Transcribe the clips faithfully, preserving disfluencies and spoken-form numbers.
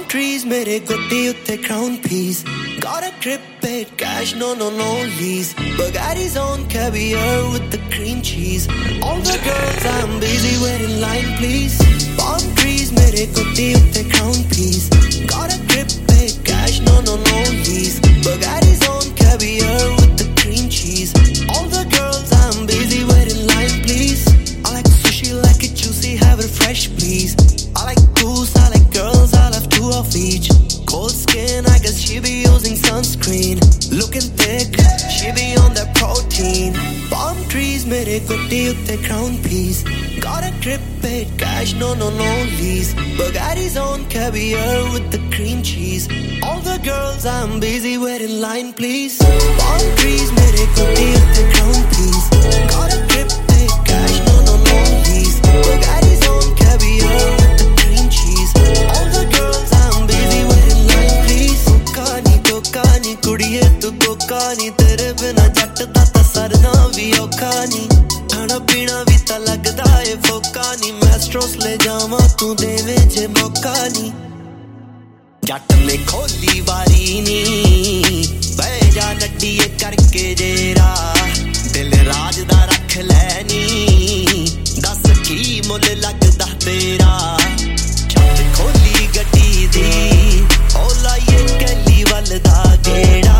trees, mere gotti utte crown piece. Got a grip it, cash, no, no, no lease. Bugatti's on caviar with the cream cheese. All the girls I'm busy with in line, please. Palm trees, mere gotti utte crown piece. Got a grip it, cash, no, no, no lease. Bugatti's on caviar with the cream cheese. All the girls I'm busy with in line, please. I like sushi, like it juicy, have it fresh, please. I like goose, I like girls, I'll have two of each. Cold skin, I guess she be using sunscreen. Looking thick, she be on that protein. Palm trees, mere gotti utte crown piece. Got a grip it, cash, no, no, no lease. Bugatti's on caviar with the cream cheese. All the girls I'm busy with in line, please. Palm trees, mere gotti utte crown piece. Got a grip it, cash, no, no, no lease. Bugatti's on caviar with the cream cheese. All the girls I'm busy with in line, please. Kokani, kokani, kudiye tu kokani. Tere bina jatt da ta sarna vi okani. Khana pina vi ta lagda hai fokani. Mastros le jawa tu deve je mokani. Jatt ne kholi wari ni beh ja naddiye karke jera. Dil raaj da rakh le ni das ki mul lagda tera. Jatt kholi gadi di o laiye kelli wal da geda.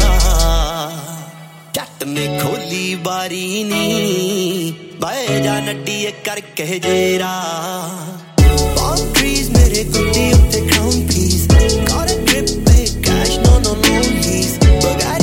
Jatt ne kholi wari ni beh ja naddiye karke jera. Palm trees, mere gotti utte crown piece. Got a grip it, cash, no, no, no lease. Bugatti